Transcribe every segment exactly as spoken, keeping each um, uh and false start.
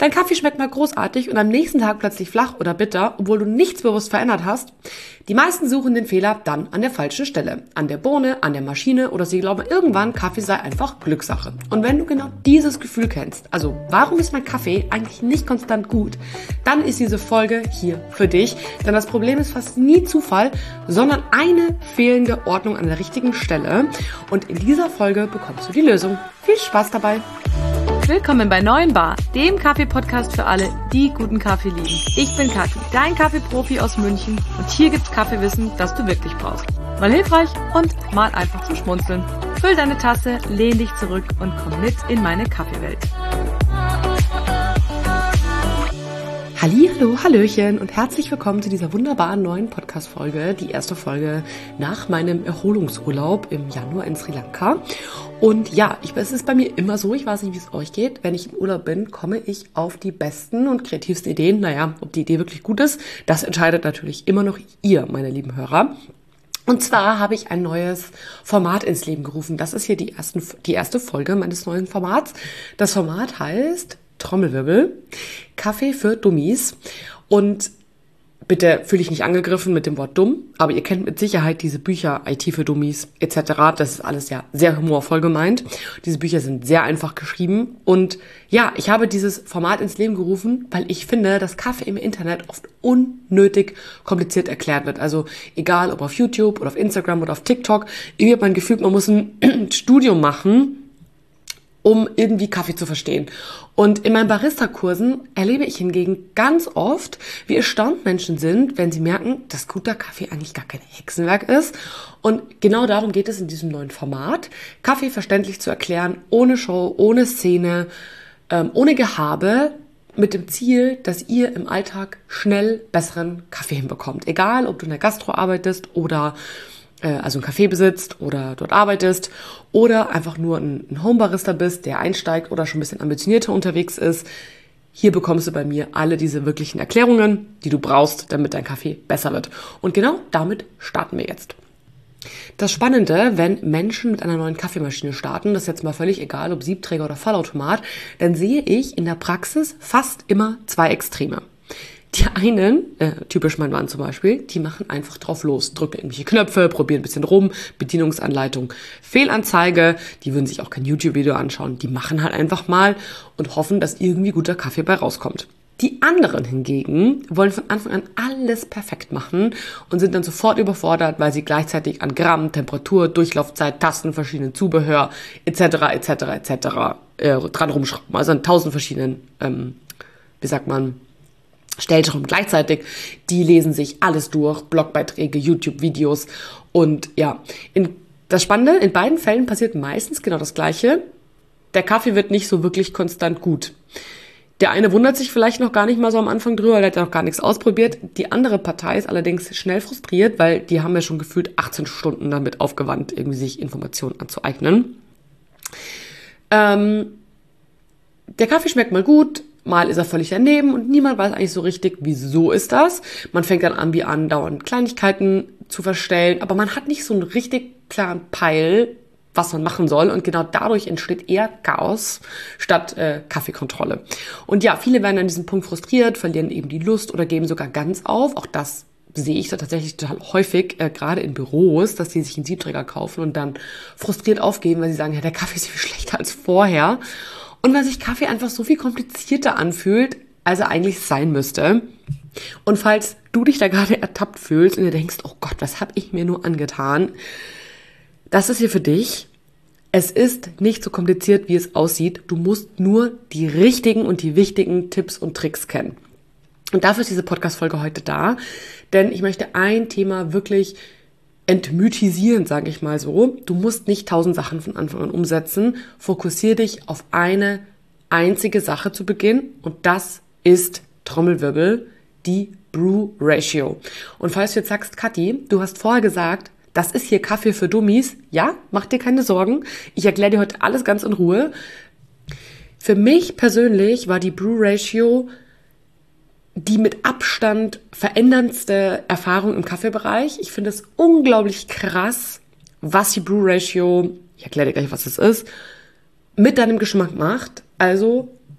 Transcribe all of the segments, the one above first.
Dein Kaffee schmeckt mal großartig und am nächsten Tag plötzlich flach oder bitter, obwohl du nichts bewusst verändert hast. Die meisten suchen den Fehler dann an der falschen Stelle. An der Bohne, an der Maschine oder sie glauben irgendwann, Kaffee sei einfach Glückssache. Und wenn du genau dieses Gefühl kennst, also warum ist mein Kaffee eigentlich nicht konstant gut, dann ist diese Folge hier für dich. Denn das Problem ist fast nie Zufall, sondern eine fehlende Ordnung an der richtigen Stelle. Und in dieser Folge bekommst du die Lösung. Viel Spaß dabei! Willkommen bei Neuen Bar, dem Kaffee-Podcast für alle, die guten Kaffee lieben. Ich bin Kathi, dein Kaffeeprofi aus München und hier gibt's Kaffeewissen, das du wirklich brauchst. Mal hilfreich und mal einfach zum Schmunzeln. Füll deine Tasse, lehn dich zurück und komm mit in meine Kaffeewelt. Hallihallo, Hallöchen und herzlich willkommen zu dieser wunderbaren neuen Podcast-Folge, die erste Folge nach meinem Erholungsurlaub im Januar in Sri Lanka. Und ja, ich, es ist bei mir immer so, ich weiß nicht, wie es euch geht, wenn ich im Urlaub bin, komme ich auf die besten und kreativsten Ideen. Naja, ob die Idee wirklich gut ist, das entscheidet natürlich immer noch ihr, meine lieben Hörer. Und zwar habe ich ein neues Format ins Leben gerufen. Das ist hier die, ersten, die erste Folge meines neuen Formats. Das Format heißt Trommelwirbel, Kaffee für Dummies. Und bitte fühle ich nicht angegriffen mit dem Wort dumm, aber ihr kennt mit Sicherheit diese Bücher, I T für Dummies et cetera. Das ist alles ja sehr humorvoll gemeint. Diese Bücher sind sehr einfach geschrieben. Und ja, ich habe dieses Format ins Leben gerufen, weil ich finde, dass Kaffee im Internet oft unnötig kompliziert erklärt wird. Also egal, ob auf YouTube oder auf Instagram oder auf TikTok. Irgendwie hat man gefühlt, man muss ein Studium machen, um irgendwie Kaffee zu verstehen. Und in meinen Barista-Kursen erlebe ich hingegen ganz oft, wie erstaunt Menschen sind, wenn sie merken, dass guter Kaffee eigentlich gar kein Hexenwerk ist. Und genau darum geht es in diesem neuen Format, Kaffee verständlich zu erklären, ohne Show, ohne Szene, ähm, ohne Gehabe, mit dem Ziel, dass ihr im Alltag schnell besseren Kaffee hinbekommt. Egal, ob du in der Gastro arbeitest oder also ein Café besitzt oder dort arbeitest oder einfach nur ein Homebarista bist, der einsteigt oder schon ein bisschen ambitionierter unterwegs ist. Hier bekommst du bei mir alle diese wirklichen Erklärungen, die du brauchst, damit dein Kaffee besser wird. Und genau damit starten wir jetzt. Das Spannende, wenn Menschen mit einer neuen Kaffeemaschine starten, das ist jetzt mal völlig egal, ob Siebträger oder Vollautomat, dann sehe ich in der Praxis fast immer zwei Extreme. Die einen, äh, typisch mein Mann zum Beispiel, die machen einfach drauf los, drücken irgendwelche Knöpfe, probieren ein bisschen rum, Bedienungsanleitung, Fehlanzeige, die würden sich auch kein YouTube-Video anschauen, die machen halt einfach mal und hoffen, dass irgendwie guter Kaffee bei rauskommt. Die anderen hingegen wollen von Anfang an alles perfekt machen und sind dann sofort überfordert, weil sie gleichzeitig an Gramm, Temperatur, Durchlaufzeit, Tasten, verschiedenen Zubehör et cetera et cetera et cetera äh, dran rumschrauben. Also an tausend verschiedenen, ähm, wie sagt man, Stellschrauben gleichzeitig, die lesen sich alles durch, Blogbeiträge, YouTube-Videos und ja, in, das Spannende, in beiden Fällen passiert meistens genau das Gleiche. Der Kaffee wird nicht so wirklich konstant gut. Der eine wundert sich vielleicht noch gar nicht mal so am Anfang drüber, weil er hat noch gar nichts ausprobiert. Die andere Partei ist allerdings schnell frustriert, weil die haben ja schon gefühlt achtzehn Stunden damit aufgewandt, irgendwie sich Informationen anzueignen. Ähm, der Kaffee schmeckt mal gut, mal ist er völlig daneben und niemand weiß eigentlich so richtig, wieso ist das. Man fängt dann an, wie andauernd Kleinigkeiten zu verstellen, aber man hat nicht so einen richtig klaren Peil, was man machen soll. Und genau dadurch entsteht eher Chaos statt äh, Kaffeekontrolle. Und ja, viele werden an diesem Punkt frustriert, verlieren eben die Lust oder geben sogar ganz auf. Auch das sehe ich da tatsächlich total häufig, äh, gerade in Büros, dass die sich einen Siebträger kaufen und dann frustriert aufgeben, weil sie sagen, ja, der Kaffee ist viel schlechter als vorher. Und weil sich Kaffee einfach so viel komplizierter anfühlt, als er eigentlich sein müsste. Und falls du dich da gerade ertappt fühlst und dir denkst, oh Gott, was habe ich mir nur angetan? Das ist hier für dich. Es ist nicht so kompliziert, wie es aussieht. Du musst nur die richtigen und die wichtigen Tipps und Tricks kennen. Und dafür ist diese Podcast-Folge heute da. Denn ich möchte ein Thema wirklich entmythisieren, sage ich mal so. Du musst nicht tausend Sachen von Anfang an umsetzen. Fokussiere dich auf eine einzige Sache zu Beginn und das ist Trommelwirbel, die Brew Ratio. Und falls du jetzt sagst, Kathi, du hast vorher gesagt, das ist hier Kaffee für Dummies. Ja, mach dir keine Sorgen. Ich erkläre dir heute alles ganz in Ruhe. Für mich persönlich war die Brew Ratio die mit Abstand veränderndste Erfahrung im Kaffeebereich. Ich finde es unglaublich krass, was die Brew Ratio, ich erkläre dir gleich, was es ist, mit deinem Geschmack macht. Also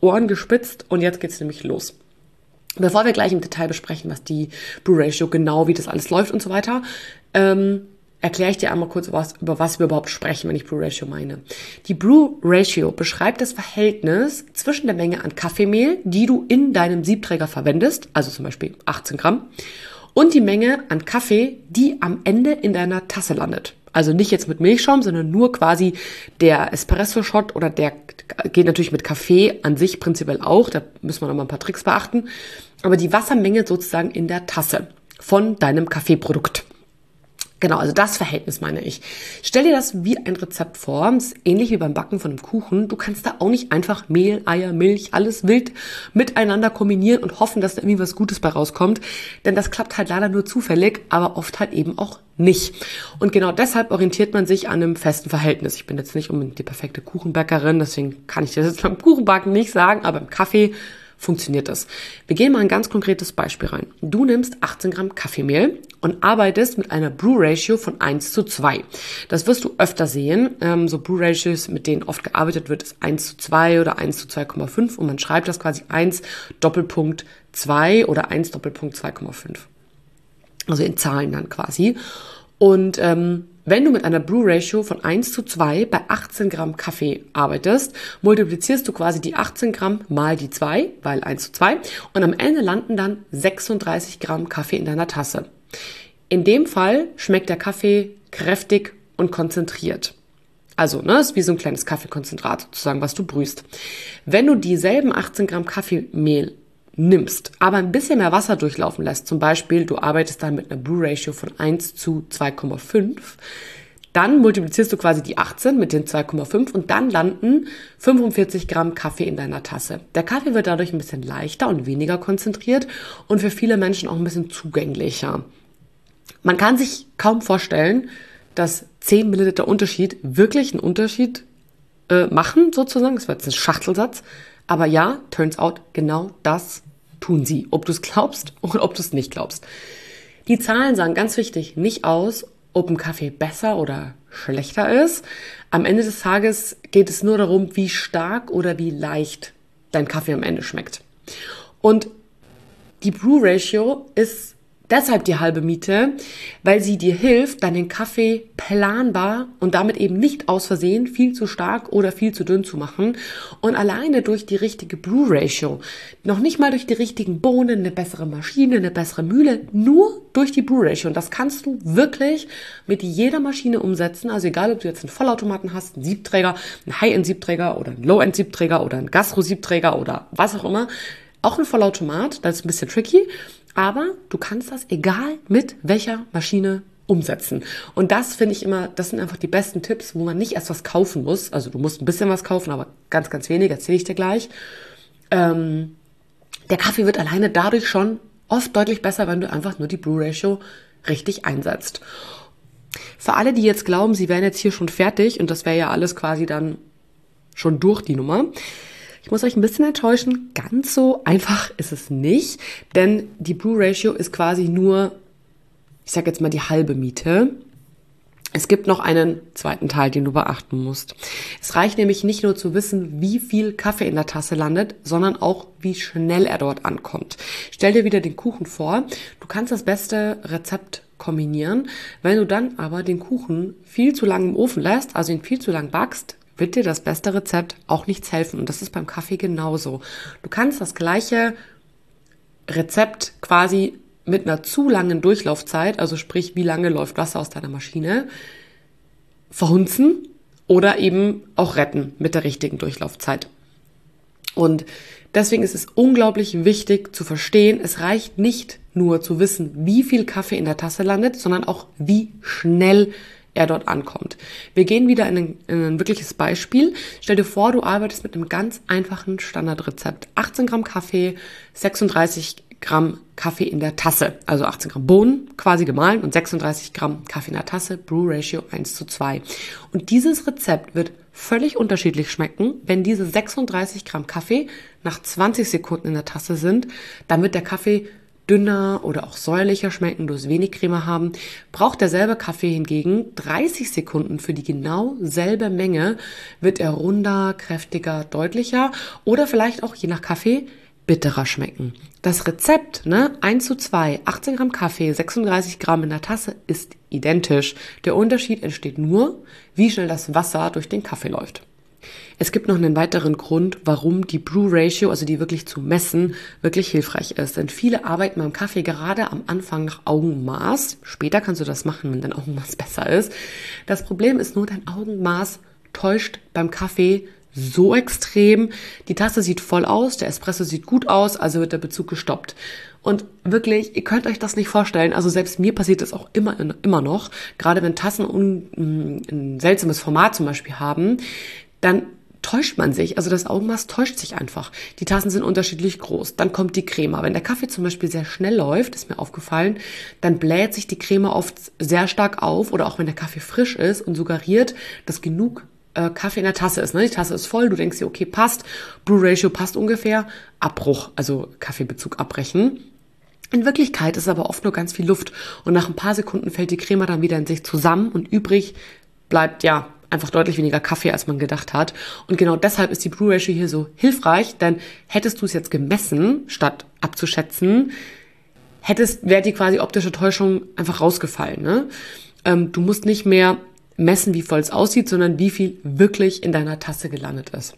Ohren gespitzt und jetzt geht's nämlich los. Bevor wir gleich im Detail besprechen, was die Brew Ratio genau, wie das alles läuft und so weiter, ähm, erkläre ich dir einmal kurz, was, über was wir überhaupt sprechen, wenn ich Brew Ratio meine. Die Brew Ratio beschreibt das Verhältnis zwischen der Menge an Kaffeemehl, die du in deinem Siebträger verwendest, also zum Beispiel achtzehn Gramm, und die Menge an Kaffee, die am Ende in deiner Tasse landet. Also nicht jetzt mit Milchschaum, sondern nur quasi der Espresso-Shot oder der geht natürlich mit Kaffee an sich prinzipiell auch. Da müssen wir noch mal ein paar Tricks beachten. Aber die Wassermenge sozusagen in der Tasse von deinem Kaffeeprodukt. Genau, also das Verhältnis meine ich. Stell dir das wie ein Rezept vor, das ist ähnlich wie beim Backen von einem Kuchen. Du kannst da auch nicht einfach Mehl, Eier, Milch, alles wild miteinander kombinieren und hoffen, dass da irgendwie was Gutes bei rauskommt. Denn das klappt halt leider nur zufällig, aber oft halt eben auch nicht. Und genau deshalb orientiert man sich an einem festen Verhältnis. Ich bin jetzt nicht unbedingt die perfekte Kuchenbäckerin, deswegen kann ich das jetzt beim Kuchenbacken nicht sagen, aber im Kaffee funktioniert das. Wir gehen mal ein ganz konkretes Beispiel rein. Du nimmst achtzehn Gramm Kaffeemehl und arbeitest mit einer Brew Ratio von eins zu zwei. Das wirst du öfter sehen. Ähm, so Brew Ratios, mit denen oft gearbeitet wird, ist eins zu zwei oder eins zu zwei Komma fünf und man schreibt das quasi eins Doppelpunkt zwei oder eins Doppelpunkt zwei Komma fünf. Also in Zahlen dann quasi. Und ähm, wenn du mit einer Brew Ratio von eins zu zwei bei achtzehn Gramm Kaffee arbeitest, multiplizierst du quasi die achtzehn Gramm mal die zwei, weil eins zu zwei, und am Ende landen dann sechsunddreißig Gramm Kaffee in deiner Tasse. In dem Fall schmeckt der Kaffee kräftig und konzentriert. Also, ne, ist wie so ein kleines Kaffeekonzentrat sozusagen, was du brühst. Wenn du dieselben achtzehn Gramm Kaffeemehl nimmst, aber ein bisschen mehr Wasser durchlaufen lässt, zum Beispiel du arbeitest dann mit einer Brew Ratio von eins zu zwei Komma fünf, dann multiplizierst du quasi die achtzehn mit den zwei Komma fünf und dann landen fünfundvierzig Gramm Kaffee in deiner Tasse. Der Kaffee wird dadurch ein bisschen leichter und weniger konzentriert und für viele Menschen auch ein bisschen zugänglicher. Man kann sich kaum vorstellen, dass zehn Milliliter Unterschied wirklich einen Unterschied äh, machen, sozusagen. Das war jetzt ein Schachtelsatz. Aber ja, turns out, genau das tun sie. Ob du es glaubst oder ob du es nicht glaubst. Die Zahlen sagen ganz wichtig nicht aus, ob ein Kaffee besser oder schlechter ist. Am Ende des Tages geht es nur darum, wie stark oder wie leicht dein Kaffee am Ende schmeckt. Und die Brew Ratio ist deshalb die halbe Miete, weil sie dir hilft, deinen Kaffee planbar und damit eben nicht aus Versehen viel zu stark oder viel zu dünn zu machen. Und alleine durch die richtige Brew Ratio, noch nicht mal durch die richtigen Bohnen, eine bessere Maschine, eine bessere Mühle, nur durch die Brew Ratio. Und das kannst du wirklich mit jeder Maschine umsetzen. Also egal, ob du jetzt einen Vollautomaten hast, einen Siebträger, einen High-End-Siebträger oder einen Low-End-Siebträger oder einen Gastro-Siebträger oder was auch immer. Auch ein Vollautomat, das ist ein bisschen tricky. Aber du kannst das egal mit welcher Maschine umsetzen. Und das finde ich immer, das sind einfach die besten Tipps, wo man nicht erst was kaufen muss. Also du musst ein bisschen was kaufen, aber ganz, ganz wenig, erzähle ich dir gleich. Ähm, der Kaffee wird alleine dadurch schon oft deutlich besser, wenn du einfach nur die Brew Ratio richtig einsetzt. Für alle, die jetzt glauben, sie wären jetzt hier schon fertig und das wäre ja alles quasi dann schon durch die Nummer. Ich muss euch ein bisschen enttäuschen, ganz so einfach ist es nicht, denn die Brew Ratio ist quasi nur, ich sage jetzt mal die halbe Miete. Es gibt noch einen zweiten Teil, den du beachten musst. Es reicht nämlich nicht nur zu wissen, wie viel Kaffee in der Tasse landet, sondern auch, wie schnell er dort ankommt. Stell dir wieder den Kuchen vor. Du kannst das beste Rezept kombinieren. Wenn du dann aber den Kuchen viel zu lange im Ofen lässt, also ihn viel zu lang backst, wird dir das beste Rezept auch nichts helfen. Und das ist beim Kaffee genauso. Du kannst das gleiche Rezept quasi mit einer zu langen Durchlaufzeit, also sprich, wie lange läuft Wasser aus deiner Maschine, verhunzen oder eben auch retten mit der richtigen Durchlaufzeit. Und deswegen ist es unglaublich wichtig zu verstehen, es reicht nicht nur zu wissen, wie viel Kaffee in der Tasse landet, sondern auch, wie schnell er dort ankommt. Wir gehen wieder in ein, in ein wirkliches Beispiel. Stell dir vor, du arbeitest mit einem ganz einfachen Standardrezept. achtzehn Gramm Kaffee, sechsunddreißig Gramm Kaffee in der Tasse. Also achtzehn Gramm Bohnen quasi gemahlen und sechsunddreißig Gramm Kaffee in der Tasse, Brew Ratio eins zu zwei. Und dieses Rezept wird völlig unterschiedlich schmecken, wenn diese sechsunddreißig Gramm Kaffee nach zwanzig Sekunden in der Tasse sind. Dann wird der Kaffee dünner oder auch säuerlicher schmecken, du wirst wenig Creme haben. Braucht derselbe Kaffee hingegen dreißig Sekunden für die genau selbe Menge, wird er runder, kräftiger, deutlicher oder vielleicht auch je nach Kaffee bitterer schmecken. Das Rezept, ne, eins zu zwei, achtzehn Gramm Kaffee, sechsunddreißig Gramm in der Tasse, ist identisch. Der Unterschied entsteht nur, wie schnell das Wasser durch den Kaffee läuft. Es gibt noch einen weiteren Grund, warum die Brew Ratio, also die wirklich zu messen, wirklich hilfreich ist. Denn viele arbeiten beim Kaffee gerade am Anfang nach Augenmaß. Später kannst du das machen, wenn dein Augenmaß besser ist. Das Problem ist nur, dein Augenmaß täuscht beim Kaffee so extrem. Die Tasse sieht voll aus, der Espresso sieht gut aus, also wird der Bezug gestoppt. Und wirklich, ihr könnt euch das nicht vorstellen. Also selbst mir passiert das auch immer, immer noch. Gerade wenn Tassen un, ein seltsames Format zum Beispiel haben, dann täuscht man sich. Also das Augenmaß täuscht sich einfach. Die Tassen sind unterschiedlich groß. Dann kommt die Creme. Wenn der Kaffee zum Beispiel sehr schnell läuft, ist mir aufgefallen, dann bläht sich die Creme oft sehr stark auf. Oder auch wenn der Kaffee frisch ist und suggeriert, dass genug äh, Kaffee in der Tasse ist. Ne? Die Tasse ist voll, du denkst dir, okay, passt. Brew Ratio passt ungefähr. Abbruch, also Kaffeebezug abbrechen. In Wirklichkeit ist aber oft nur ganz viel Luft. Und nach ein paar Sekunden fällt die Creme dann wieder in sich zusammen und übrig bleibt, ja, einfach deutlich weniger Kaffee, als man gedacht hat. Und genau deshalb ist die Brew Ratio hier so hilfreich, denn hättest du es jetzt gemessen, statt abzuschätzen, hättest, wäre die quasi optische Täuschung einfach rausgefallen. Ne? Ähm, du musst nicht mehr messen, wie voll es aussieht, sondern wie viel wirklich in deiner Tasse gelandet ist.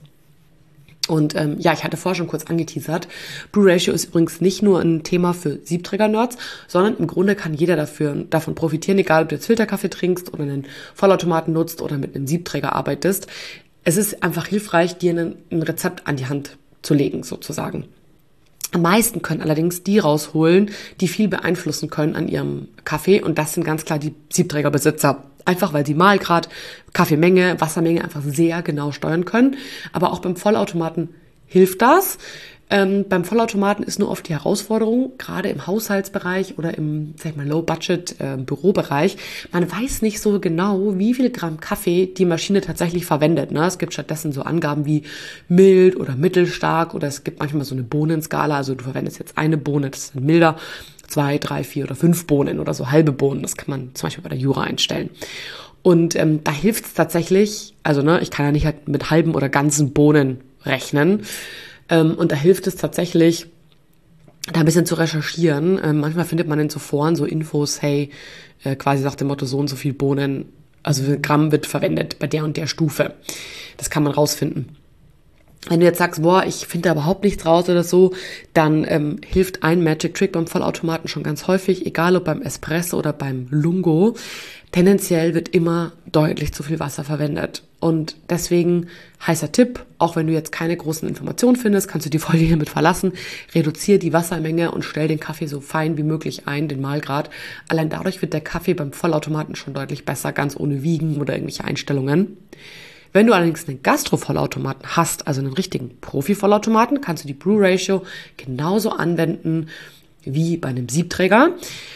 Und ähm, ja, ich hatte vorher schon kurz angeteasert. Brew Ratio ist übrigens nicht nur ein Thema für Siebträger-Nerds, sondern im Grunde kann jeder dafür, davon profitieren, egal ob du jetzt Filterkaffee trinkst oder einen Vollautomaten nutzt oder mit einem Siebträger arbeitest. Es ist einfach hilfreich, dir ein, ein Rezept an die Hand zu legen, sozusagen. Am meisten können allerdings die rausholen, die viel beeinflussen können an ihrem Kaffee. Und das sind ganz klar die Siebträgerbesitzer. Einfach weil sie Mahlgrad, Kaffeemenge, Wassermenge einfach sehr genau steuern können. Aber auch beim Vollautomaten hilft das. Ähm, beim Vollautomaten ist nur oft die Herausforderung, gerade im Haushaltsbereich oder im, sag ich mal, Low-Budget-Bürobereich, man weiß nicht so genau, wie viel Gramm Kaffee die Maschine tatsächlich verwendet. Ne? Es gibt stattdessen so Angaben wie mild oder mittelstark oder es gibt manchmal so eine Bohnenskala, also du verwendest jetzt eine Bohne, das ist dann milder, zwei, drei, vier oder fünf Bohnen oder so halbe Bohnen, das kann man zum Beispiel bei der Jura einstellen. Und ähm, da hilft es tatsächlich, also ne, ich kann ja nicht halt mit halben oder ganzen Bohnen rechnen, ähm, und da hilft es tatsächlich, da ein bisschen zu recherchieren. Ähm, manchmal findet man in so Foren so Infos, hey, äh, quasi nach dem Motto, so und so viel Bohnen, also Gramm wird verwendet bei der und der Stufe. Das kann man rausfinden. Wenn du jetzt sagst, boah, ich finde da überhaupt nichts raus oder so, dann ähm, hilft ein Magic Trick beim Vollautomaten schon ganz häufig, egal ob beim Espresso oder beim Lungo. Tendenziell wird immer deutlich zu viel Wasser verwendet. Und deswegen heißer Tipp, auch wenn du jetzt keine großen Informationen findest, kannst du die Folge hiermit verlassen. Reduziere die Wassermenge und stell den Kaffee so fein wie möglich ein, den Mahlgrad. Allein dadurch wird der Kaffee beim Vollautomaten schon deutlich besser, ganz ohne Wiegen oder irgendwelche Einstellungen. Wenn du allerdings einen Gastro-Vollautomaten hast, also einen richtigen Profi-Vollautomaten, kannst du die Brew Ratio genauso anwenden wie bei einem Siebträger.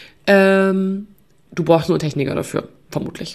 Ähm, du brauchst nur einen Techniker dafür, vermutlich.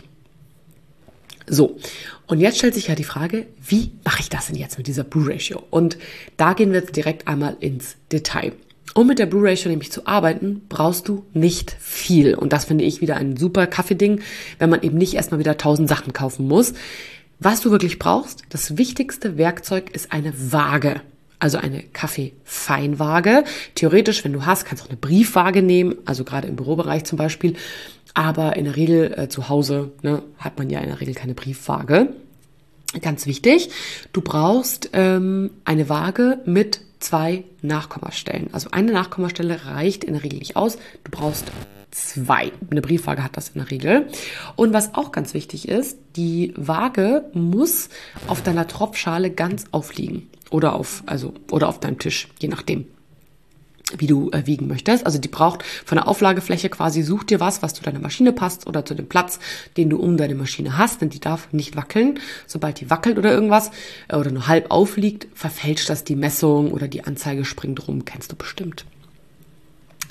So, und jetzt stellt sich ja die Frage, wie mache ich das denn jetzt mit dieser Brew Ratio? Und da gehen wir jetzt direkt einmal ins Detail. Um mit der Brew Ratio nämlich zu arbeiten, brauchst du nicht viel. Und das finde ich wieder ein super Kaffeeding, wenn man eben nicht erstmal wieder tausend Sachen kaufen muss. Was du wirklich brauchst, das wichtigste Werkzeug ist eine Waage, also eine Kaffeefeinwaage. Theoretisch, wenn du hast, kannst du auch eine Briefwaage nehmen, also gerade im Bürobereich zum Beispiel. Aber in der Regel äh, zu Hause ne, hat man ja in der Regel keine Briefwaage. Ganz wichtig, du brauchst ähm, eine Waage mit zwei Nachkommastellen. Also eine Nachkommastelle reicht in der Regel nicht aus. Du brauchst zwei. Eine Briefwaage hat das in der Regel. Und was auch ganz wichtig ist, die Waage muss auf deiner Tropfschale ganz aufliegen. Oder auf, also, oder auf deinem Tisch, je nachdem, wie du äh, wiegen möchtest. Also die braucht von der Auflagefläche quasi, such dir was, was zu deiner Maschine passt oder zu dem Platz, den du um deine Maschine hast, denn die darf nicht wackeln. Sobald die wackelt oder irgendwas äh, oder nur halb aufliegt, verfälscht das die Messung oder die Anzeige springt rum, kennst du bestimmt.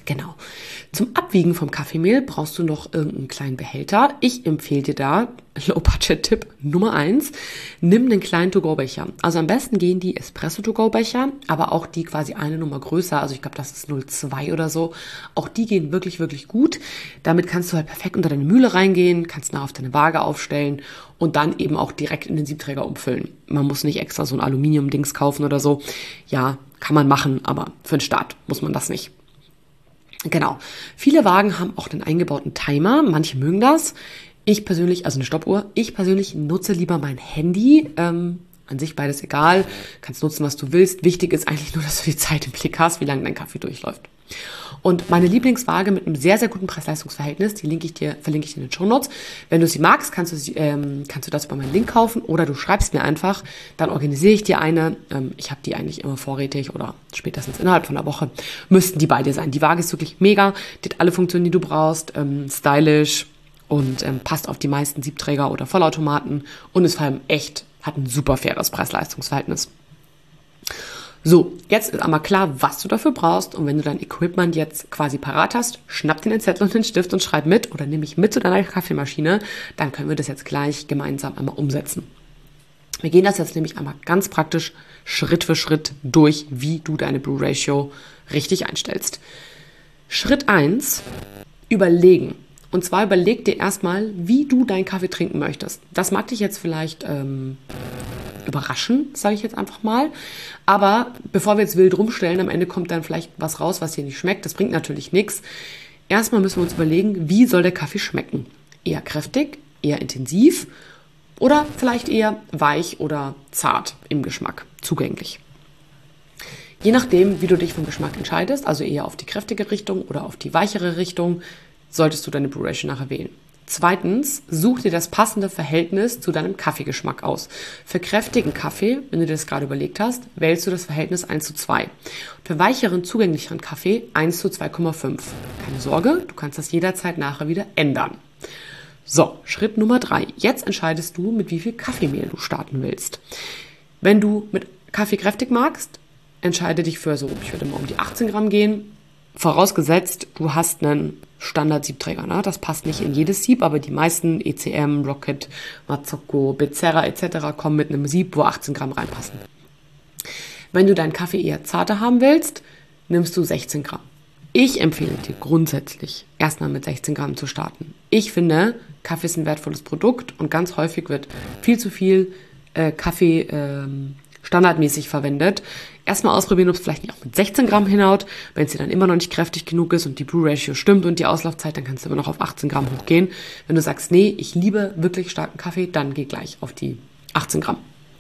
Genau. Zum Abwiegen vom Kaffeemehl brauchst du noch irgendeinen kleinen Behälter. Ich empfehle dir da, Low-Budget-Tipp Nummer eins, nimm einen kleinen To-Go-Becher. Also am besten gehen die Espresso-To-Go-Becher, aber auch die quasi eine Nummer größer, also ich glaube, das ist null Komma zwei oder so. Auch die gehen wirklich, wirklich gut. Damit kannst du halt perfekt unter deine Mühle reingehen, kannst nach auf deine Waage aufstellen und dann eben auch direkt in den Siebträger umfüllen. Man muss nicht extra so ein Aluminium-Dings kaufen oder so. Ja, kann man machen, aber für den Start muss man das nicht. Genau. Viele Wagen haben auch einen eingebauten Timer. Manche mögen das. Ich persönlich, also eine Stoppuhr, ich persönlich nutze lieber mein Handy. Ähm, an sich beides egal. Kannst nutzen, was du willst. Wichtig ist eigentlich nur, dass du die Zeit im Blick hast, wie lange dein Kaffee durchläuft. Und meine Lieblingswaage mit einem sehr, sehr guten Preis-Leistungs-Verhältnis, die linke ich dir, verlinke ich dir in den Shownotes. Wenn du sie magst, kannst du, sie, ähm, kannst du das über meinen Link kaufen oder du schreibst mir einfach, dann organisiere ich dir eine. Ähm, ich habe die eigentlich immer vorrätig oder spätestens innerhalb von einer Woche müssten die bei dir sein. Die Waage ist wirklich mega, die hat alle Funktionen, die du brauchst, ähm, stylisch und ähm, passt auf die meisten Siebträger oder Vollautomaten und ist vor allem echt, hat ein super faires Preis-Leistungs-Verhältnis. So, jetzt ist einmal klar, was du dafür brauchst. Und wenn du dein Equipment jetzt quasi parat hast, schnapp dir den Zettel und den Stift und schreib mit oder nimm mich mit zu deiner Kaffeemaschine. Dann können wir das jetzt gleich gemeinsam einmal umsetzen. Wir gehen das jetzt nämlich einmal ganz praktisch Schritt für Schritt durch, wie du deine Brew Ratio richtig einstellst. Schritt eins, überlegen. Und zwar überleg dir erstmal, wie du deinen Kaffee trinken möchtest. Das mag dich jetzt vielleicht ähm, überraschen, sage ich jetzt einfach mal. Aber bevor wir jetzt wild rumstellen, am Ende kommt dann vielleicht was raus, was dir nicht schmeckt. Das bringt natürlich nichts. Erstmal müssen wir uns überlegen, wie soll der Kaffee schmecken? Eher kräftig, eher intensiv oder vielleicht eher weich oder zart im Geschmack, zugänglich. Je nachdem, wie du dich vom Geschmack entscheidest, also eher auf die kräftige Richtung oder auf die weichere Richtung, solltest du deine Brew Ratio nachher wählen. Zweitens, such dir das passende Verhältnis zu deinem Kaffeegeschmack aus. Für kräftigen Kaffee, wenn du dir das gerade überlegt hast, wählst du das Verhältnis eins zu zwei. Für weicheren, zugänglicheren Kaffee eins zu zwei Komma fünf. Keine Sorge, du kannst das jederzeit nachher wieder ändern. So, Schritt Nummer drei. Jetzt entscheidest du, mit wie viel Kaffeemehl du starten willst. Wenn du mit Kaffee kräftig magst, entscheide dich für so, ich würde mal um die achtzehn Gramm gehen. Vorausgesetzt, du hast einen Standard-Siebträger. Ne? Das passt nicht in jedes Sieb, aber die meisten E C M, Rocket, Mazzocco, Becerra et cetera kommen mit einem Sieb, wo achtzehn Gramm reinpassen. Wenn du deinen Kaffee eher zarter haben willst, nimmst du sechzehn Gramm. Ich empfehle dir grundsätzlich, erstmal mit sechzehn Gramm zu starten. Ich finde, Kaffee ist ein wertvolles Produkt und ganz häufig wird viel zu viel äh, Kaffee ähm, standardmäßig verwendet. Erstmal ausprobieren, ob es vielleicht nicht auch mit sechzehn Gramm hinhaut. Wenn es dir dann immer noch nicht kräftig genug ist und die Brew Ratio stimmt und die Auslaufzeit, dann kannst du immer noch auf achtzehn Gramm hochgehen. Wenn du sagst, nee, ich liebe wirklich starken Kaffee, dann geh gleich auf die achtzehn Gramm.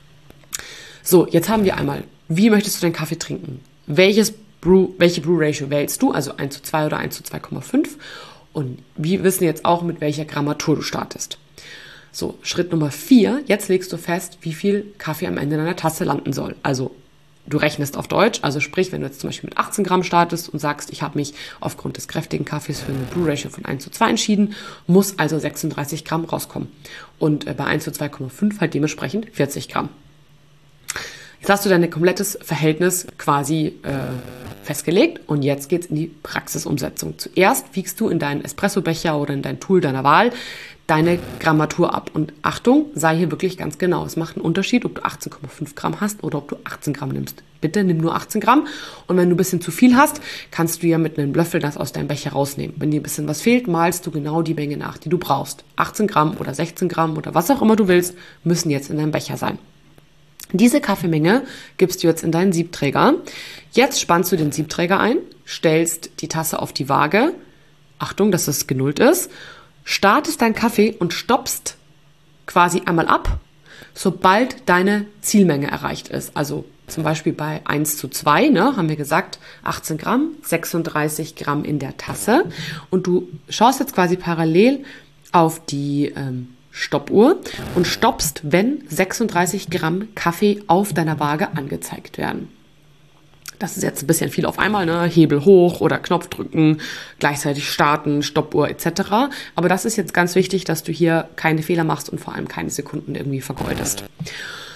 So, jetzt haben wir einmal, wie möchtest du deinen Kaffee trinken? Welches Brew, welche Brew Ratio wählst du? Also eins zu zwei oder eins zu zwei Komma fünf. Und wir wissen jetzt auch, mit welcher Grammatur du startest. So, Schritt Nummer vier. Jetzt legst du fest, wie viel Kaffee am Ende deiner Tasse landen soll. Also du rechnest auf Deutsch, also sprich, wenn du jetzt zum Beispiel mit achtzehn Gramm startest und sagst, ich habe mich aufgrund des kräftigen Kaffees für eine Brew Ratio von eins zu zwei entschieden, muss also sechsunddreißig Gramm rauskommen. Und bei eins zu zwei Komma fünf halt dementsprechend vierzig Gramm. Jetzt hast du dein komplettes Verhältnis quasi äh, festgelegt und jetzt geht's in die Praxisumsetzung. Zuerst wiegst du in deinen Espressobecher oder in dein Tool deiner Wahl deine Grammatur ab. Und Achtung, sei hier wirklich ganz genau. Es macht einen Unterschied, ob du achtzehn Komma fünf Gramm hast oder ob du achtzehn Gramm nimmst. Bitte nimm nur achtzehn Gramm. Und wenn du ein bisschen zu viel hast, kannst du ja mit einem Löffel das aus deinem Becher rausnehmen. Wenn dir ein bisschen was fehlt, malst du genau die Menge nach, die du brauchst. achtzehn Gramm oder sechzehn Gramm oder was auch immer du willst, müssen jetzt in deinem Becher sein. Diese Kaffeemenge gibst du jetzt in deinen Siebträger. Jetzt spannst du den Siebträger ein, stellst die Tasse auf die Waage. Achtung, dass es genullt ist. Startest deinen Kaffee und stoppst quasi einmal ab, sobald deine Zielmenge erreicht ist. Also zum Beispiel bei eins zu zwei, ne, haben wir gesagt, achtzehn Gramm, sechsunddreißig Gramm in der Tasse. Und du schaust jetzt quasi parallel auf die ähm, Stoppuhr und stoppst, wenn sechsunddreißig Gramm Kaffee auf deiner Waage angezeigt werden. Das ist jetzt ein bisschen viel auf einmal, ne? Hebel hoch oder Knopf drücken, gleichzeitig starten, Stoppuhr et cetera. Aber das ist jetzt ganz wichtig, dass du hier keine Fehler machst und vor allem keine Sekunden irgendwie vergeudest.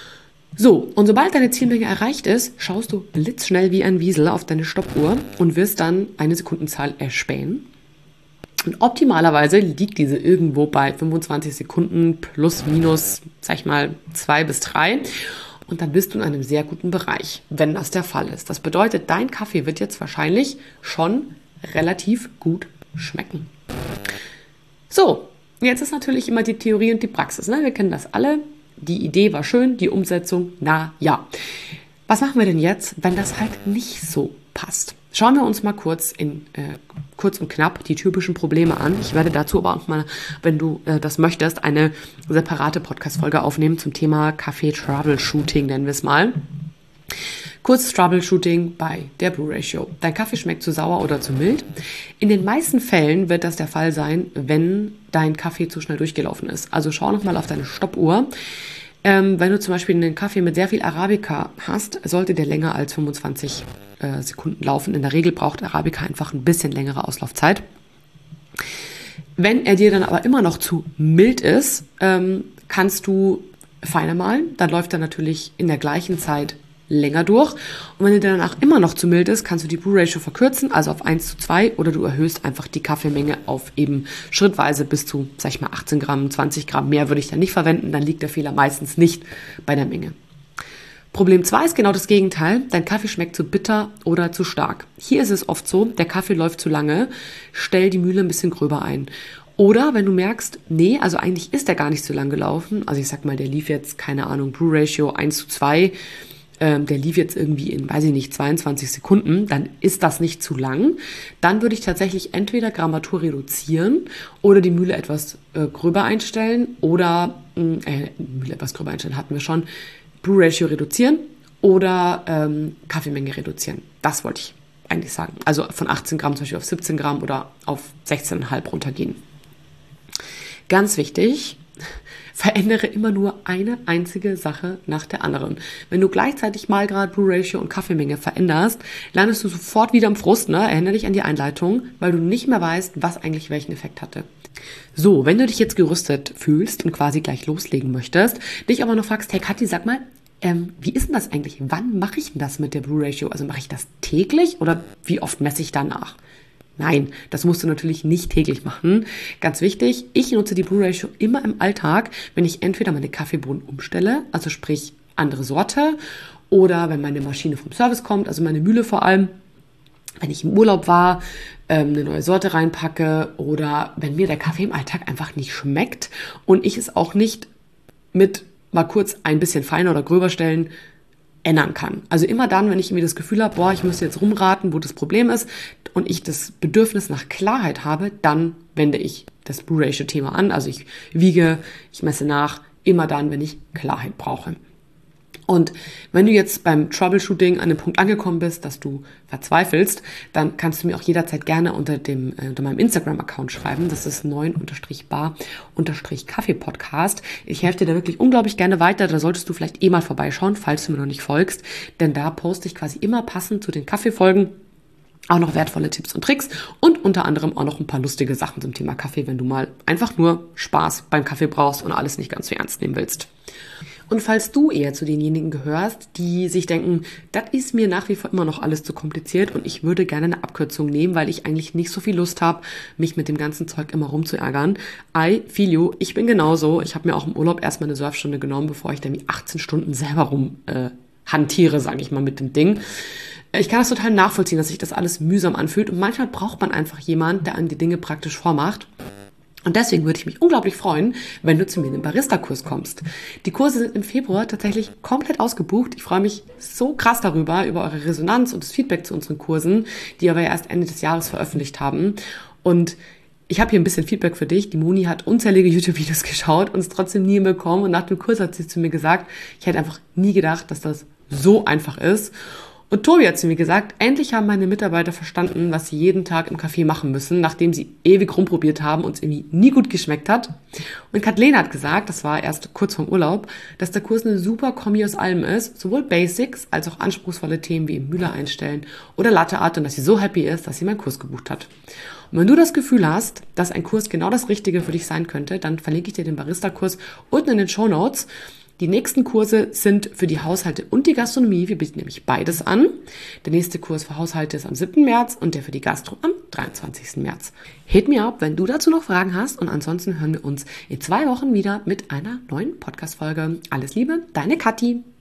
So, und sobald deine Zielmenge erreicht ist, schaust du blitzschnell wie ein Wiesel auf deine Stoppuhr und wirst dann eine Sekundenzahl erspähen. Und optimalerweise liegt diese irgendwo bei fünfundzwanzig Sekunden plus minus, sag ich mal, zwei bis drei. Und dann bist du in einem sehr guten Bereich, wenn das der Fall ist. Das bedeutet, dein Kaffee wird jetzt wahrscheinlich schon relativ gut schmecken. So, jetzt ist natürlich immer die Theorie und die Praxis. Ne? Wir kennen das alle. Die Idee war schön, die Umsetzung, na ja. Was machen wir denn jetzt, wenn das halt nicht so passt? Schauen wir uns mal kurz in äh, kurz und knapp die typischen Probleme an. Ich werde dazu aber auch mal, wenn du äh, das möchtest, eine separate Podcast-Folge aufnehmen zum Thema Kaffee-Troubleshooting, nennen wir es mal. Kurzes Troubleshooting bei der Brew-Ratio. Dein Kaffee schmeckt zu sauer oder zu mild. In den meisten Fällen wird das der Fall sein, wenn dein Kaffee zu schnell durchgelaufen ist. Also schau nochmal auf deine Stoppuhr. Ähm, wenn du zum Beispiel einen Kaffee mit sehr viel Arabica hast, sollte der länger als fünfundzwanzig äh, Sekunden laufen. In der Regel braucht Arabica einfach ein bisschen längere Auslaufzeit. Wenn er dir dann aber immer noch zu mild ist, ähm, kannst du feiner mahlen. Dann läuft er natürlich in der gleichen Zeit länger durch. Und wenn er danach immer noch zu mild ist, kannst du die Brew-Ratio verkürzen, also auf eins zu zwei, oder du erhöhst einfach die Kaffeemenge auf eben schrittweise bis zu, sag ich mal, achtzehn Gramm, zwanzig Gramm. Mehr würde ich dann nicht verwenden, dann liegt der Fehler meistens nicht bei der Menge. Problem zwei ist genau das Gegenteil. Dein Kaffee schmeckt zu bitter oder zu stark. Hier ist es oft so, der Kaffee läuft zu lange, stell die Mühle ein bisschen gröber ein. Oder wenn du merkst, nee, also eigentlich ist der gar nicht so lang gelaufen, also ich sag mal, der lief jetzt, keine Ahnung, Brew-Ratio eins zu zwei, ähm, der lief jetzt irgendwie in, weiß ich nicht, zweiundzwanzig Sekunden, dann ist das nicht zu lang. Dann würde ich tatsächlich entweder Grammatur reduzieren oder die Mühle etwas äh, gröber einstellen oder, äh, Mühle etwas gröber einstellen hatten wir schon, Brew-Ratio reduzieren oder ähm, Kaffeemenge reduzieren. Das wollte ich eigentlich sagen. Also von achtzehn Gramm zum Beispiel auf siebzehn Gramm oder auf sechzehn Komma fünf runtergehen. Ganz wichtig, verändere immer nur eine einzige Sache nach der anderen. Wenn du gleichzeitig Mahlgrad, Brew-Ratio und Kaffeemenge veränderst, landest du sofort wieder im Frust, ne? Erinnere dich an die Einleitung, weil du nicht mehr weißt, was eigentlich welchen Effekt hatte. So, wenn du dich jetzt gerüstet fühlst und quasi gleich loslegen möchtest, dich aber noch fragst, hey Kathi, sag mal, ähm, wie ist denn das eigentlich? Wann mache ich denn das mit der Brew-Ratio? Also mache ich das täglich oder wie oft messe ich danach? Nein, das musst du natürlich nicht täglich machen. Ganz wichtig, ich nutze die Brew-Ratio immer im Alltag, wenn ich entweder meine Kaffeebohnen umstelle, also sprich andere Sorte, oder wenn meine Maschine vom Service kommt, also meine Mühle vor allem, wenn ich im Urlaub war, ähm, eine neue Sorte reinpacke oder wenn mir der Kaffee im Alltag einfach nicht schmeckt und ich es auch nicht mit mal kurz ein bisschen feiner oder gröber stellen ändern kann. Also immer dann, wenn ich irgendwie das Gefühl habe, boah, ich müsste jetzt rumraten, wo das Problem ist und ich das Bedürfnis nach Klarheit habe, dann wende ich das Brew-Ratio-Thema an. Also ich wiege, ich messe nach, immer dann, wenn ich Klarheit brauche. Und wenn du jetzt beim Troubleshooting an dem Punkt angekommen bist, dass du verzweifelst, dann kannst du mir auch jederzeit gerne unter dem äh, unter meinem Instagram-Account schreiben. Das ist neun bar Kaffee Podcast. Ich helfe dir da wirklich unglaublich gerne weiter. Da solltest du vielleicht eh mal vorbeischauen, falls du mir noch nicht folgst. Denn da poste ich quasi immer passend zu den Kaffeefolgen auch noch wertvolle Tipps und Tricks und unter anderem auch noch ein paar lustige Sachen zum Thema Kaffee, wenn du mal einfach nur Spaß beim Kaffee brauchst und alles nicht ganz so ernst nehmen willst. Und falls du eher zu denjenigen gehörst, die sich denken, das ist mir nach wie vor immer noch alles zu kompliziert und ich würde gerne eine Abkürzung nehmen, weil ich eigentlich nicht so viel Lust habe, mich mit dem ganzen Zeug immer rumzuärgern. I feel you, ich bin genauso. Ich habe mir auch im Urlaub erstmal eine Surfstunde genommen, bevor ich dann die achtzehn Stunden selber rum äh, hantiere, sage ich mal, mit dem Ding. Ich kann das total nachvollziehen, dass sich das alles mühsam anfühlt und manchmal braucht man einfach jemanden, der einem die Dinge praktisch vormacht. Und deswegen würde ich mich unglaublich freuen, wenn du zu mir in den Barista-Kurs kommst. Die Kurse sind im Februar tatsächlich komplett ausgebucht. Ich freue mich so krass darüber, über eure Resonanz und das Feedback zu unseren Kursen, die wir ja erst Ende des Jahres veröffentlicht haben. Und ich habe hier ein bisschen Feedback für dich. Die Moni hat unzählige YouTube-Videos geschaut und es trotzdem nie bekommen. Und nach dem Kurs hat sie zu mir gesagt, ich hätte einfach nie gedacht, dass das so einfach ist. Und Tobi hat zu mir gesagt, endlich haben meine Mitarbeiter verstanden, was sie jeden Tag im Café machen müssen, nachdem sie ewig rumprobiert haben und es irgendwie nie gut geschmeckt hat. Und Kathleen hat gesagt, das war erst kurz vorm Urlaub, dass der Kurs eine super Kombi aus allem ist, sowohl Basics als auch anspruchsvolle Themen wie Mühle einstellen oder Latte Art und dass sie so happy ist, dass sie meinen Kurs gebucht hat. Und wenn du das Gefühl hast, dass ein Kurs genau das Richtige für dich sein könnte, dann verlinke ich dir den Barista-Kurs unten in den Shownotes. Die nächsten Kurse sind für die Haushalte und die Gastronomie. Wir bieten nämlich beides an. Der nächste Kurs für Haushalte ist am siebten März und der für die Gastro am dreiundzwanzigsten März. Hit me up, wenn du dazu noch Fragen hast, und ansonsten hören wir uns in zwei Wochen wieder mit einer neuen Podcast-Folge. Alles Liebe, deine Kathi.